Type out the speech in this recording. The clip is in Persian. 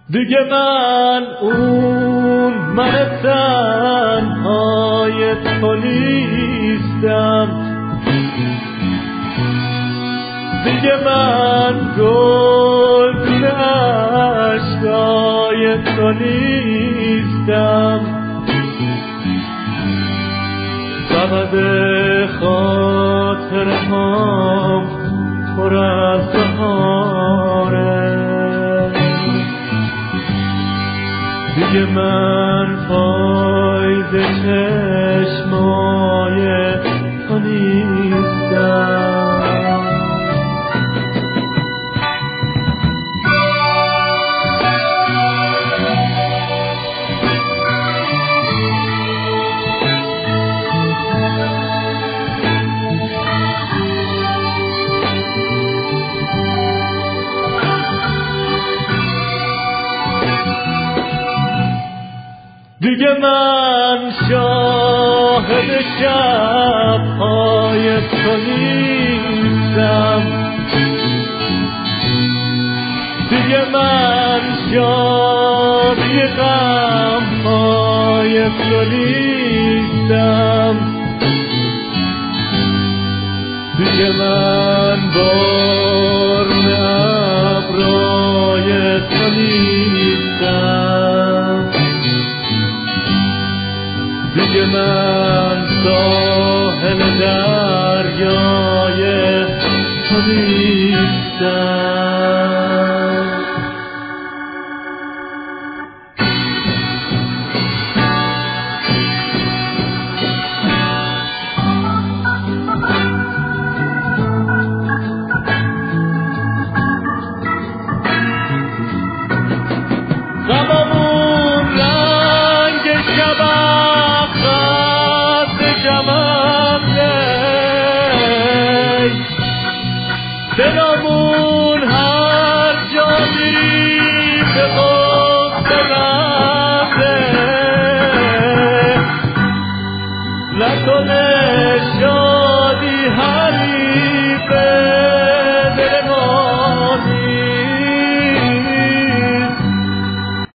دیگه من اون من تنهای تو نیستم، دیگه من گلدون عشقای تو نیستم. سبب خاطرهام پر از بهاره، دیگه من پاییز چشمای تو نیستم. دیگه من شاهد شب‌های تو نیستم، دیگه من شادی غم‌های تو نیستم، دیگه من بارون ابرای تو نیستم، دیگه من ساحل دریای تو نیستم.